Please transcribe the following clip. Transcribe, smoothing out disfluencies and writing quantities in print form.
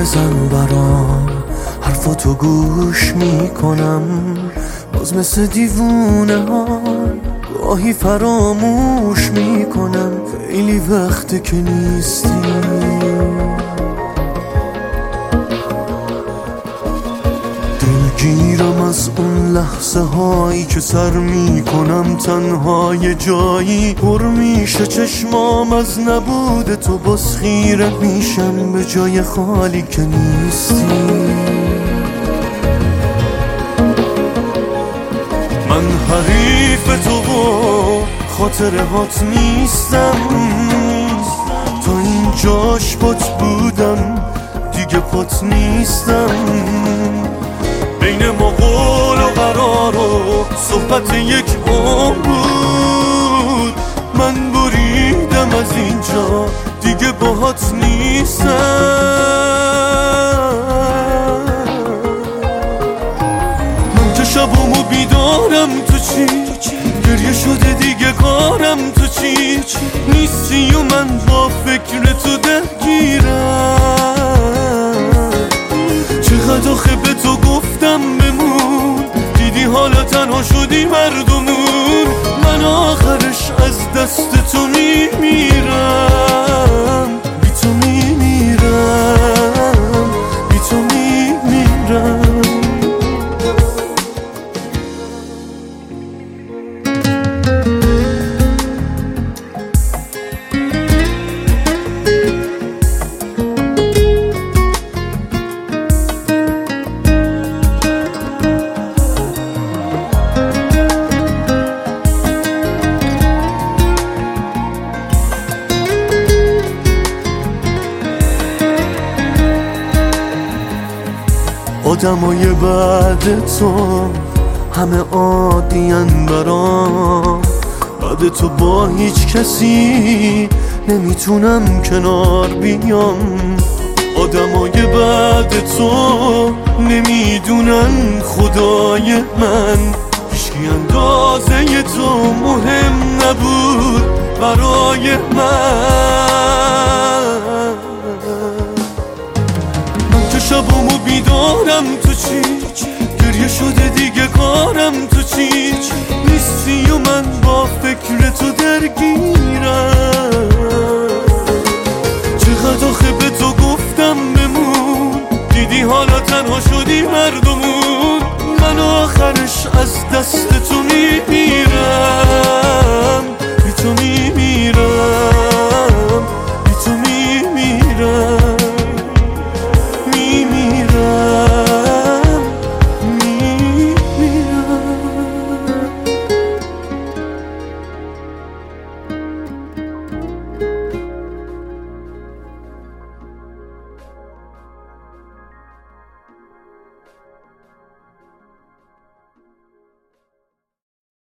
بزن برام، حرفاتو گوش میکنم، باز مثل دیوونه ها گاهی فراموش میکنم. خیلی وقته که نیستی، دلگیرم از اون لحظه هایی که سر میکنم تنها یه جایی. پر میشه چشمام از نبود تو، باز خیره میشم به جای خالی که نیستی. من حریف تو و خاطره هات نیستم، تا این جاش پات بودم دیگه پات نیستم. بین ما قول و قرار و صحبت یک عمر بود، من بریدم از اینجا دیگه باهات نیستم. من که شبامو بیدارم تو چی، گریه شده دیگه کارم تو چی، نیستی و من با فکر تو درگیرم. چقدر آخه به تو گفتم بمون، دیدی حالا تنها شدی مردمون. من آخرش از دست تو میمیرم، بی تو میمیرم، بی تو میمیرم. آدمای بعد تو همه عادین برام، بعد تو با هیچ کسی نمیتونم کنار بیام. آدمای بعد تو نمیدونن خدای من، هیچکی اندازه تو مهم نبود برای من. شبامو بیدارم تو چی، گریه شده دیگه کارم تو چی، نیستی و من با فکر تو درگیرم. چقدر آخه به تو گفتم بمون، دیدی حالا تنها شدی مردمون. من آخرش از دست تو میمیرم.